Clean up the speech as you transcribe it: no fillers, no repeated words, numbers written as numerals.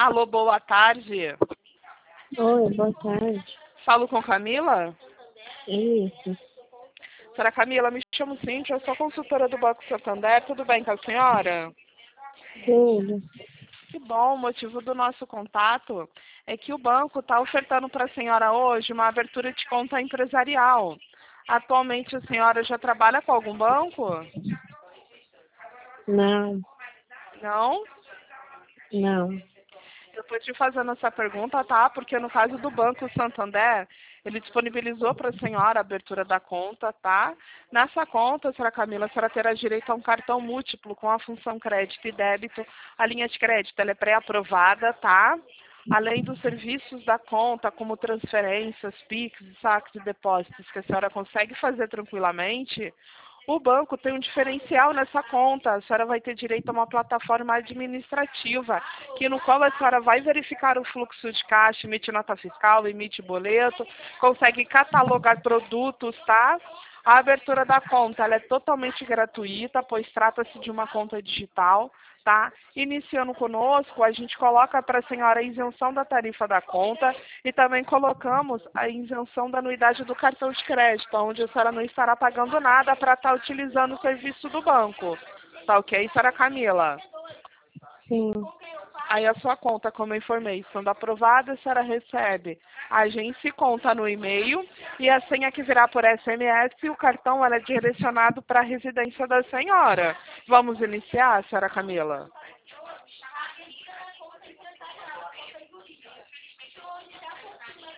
Alô, boa tarde. Oi, boa tarde. Falo com Camila? Isso, Senhora Camila, me chamo Cíntia, eu sou consultora do Banco Santander, tudo bem com a senhora? tudo. Que bom, o motivo do nosso contato é que o banco está ofertando para a senhora hoje uma abertura de conta empresarial. Atualmente a senhora já trabalha com algum banco? Não, Não? não. Eu estou te fazendo essa pergunta, tá? Porque no caso do Banco Santander, ele disponibilizou para a senhora a abertura da conta, tá? Nessa conta, senhora Camila, a senhora terá direito a um cartão múltiplo com a função crédito e débito. A linha de crédito ela é pré-aprovada, tá? Além dos serviços da conta, como transferências, PIX, saques e depósitos, que a senhora consegue fazer tranquilamente, o banco tem um diferencial nessa conta. A senhora vai ter direito a uma plataforma administrativa, que no qual a senhora vai verificar o fluxo de caixa, emite nota fiscal, emite boleto, consegue catalogar produtos, tá? A abertura da conta ela é totalmente gratuita, pois trata-se de uma conta digital, tá? Iniciando conosco, a gente coloca para a senhora a isenção da tarifa da conta e também colocamos a isenção da anuidade do cartão de crédito, onde a senhora não estará pagando nada para estar utilizando o serviço do banco. Tá ok, senhora Camila? Sim, Aí a sua conta, como eu informei, sendo aprovada, a senhora recebe a agência e conta no e-mail e a senha que virá por SMS e o cartão ela é direcionado para a residência da senhora. Vamos iniciar, senhora Camila?